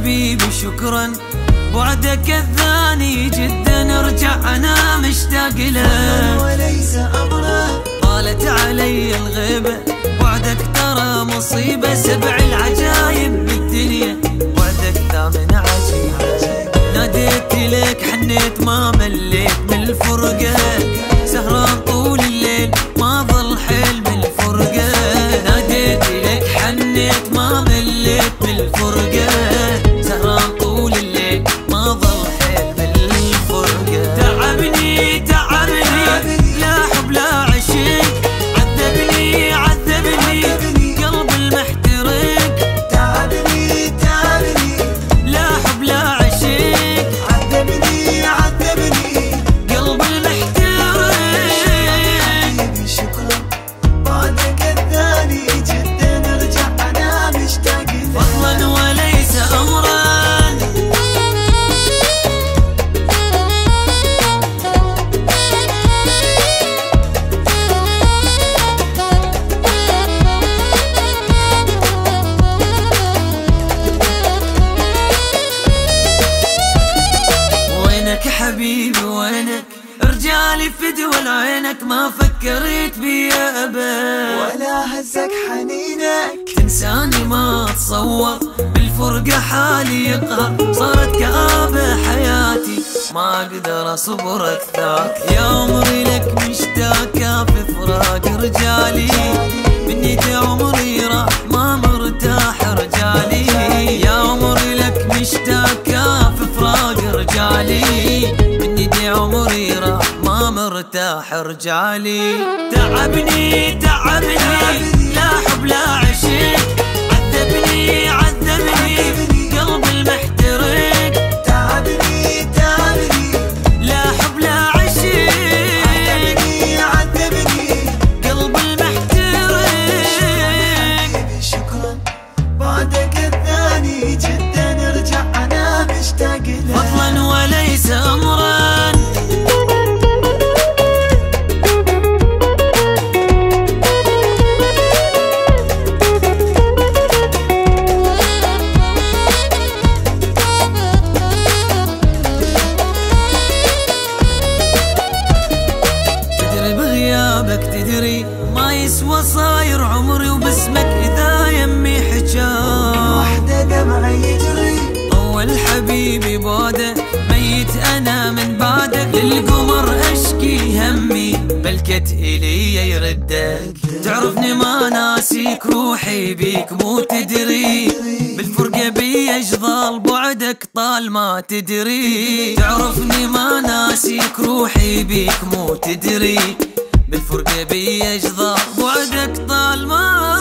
حبيبي شكرا، بعدك الثاني جدا ارجع انا مشتاق له وليس امره. طالت علي الغيبة بعدك ترى مصيبة، 7 العجايب بالدنيا بعدك ثامن عجيبة. ناديت لك حنيت ما مليت من الفرقة، سهران طول الليل ما ظل حيل من الفرقة. ناديت لك حنيت ما مليت من الفرقة، سهران طول الليل ما ظل حيل من الفرقة. تعبني تعبني لا حب لا عشق، عذبني عذبني قلب المحترق. تعبني تعبني لا حب لا عشق، عذبني عذبني قلب المحترق. حبيبي شكرا، بعدك الثاني جدا ارجع انا مشتاق له فضلا وليس امرا. وينك حبيبي وينك، رجالي في دول عينك ما فكرت بي ابد، ولا هزك حنينك. تنساني ما اتصور بالفرقة حالي يقهر، صارت كآبة حياتي ما اقدر اصبر اكثر. يا عمري لك مشتاقة في فراق رجالي، مني عمري راح ما مرتاح رجالي. يا عمري لك مشتاقة في فراق رجالي، مني عمري راح ما مرتاح رجالي. تعبني تعبني لا حب لا عشق، عذبني عذبني قلب المحترق. تعبني تعبني لا حب لا عشق، عذبني عذبني قلب المحترق. حبيبي شكرا، بعدك الثاني جدا ارجع انا مشتاق له فضلا وليس امرا. تدري ما يسوى صاير عمري وباسمك إذا يمي حجاب، وحدة دمعي يجري طول حبيبي بعده ميت أنا من بعدك. للقمر أشكي همي بلكت إلي يردك، تعرفني ما ناسيك روحي بيك مو تدري، بالفرقة بي أجضال بعدك طال ما تدري. تعرفني ما ناسيك روحي بيك مو تدري، بالفرقة بي أجضال بعدك طال ما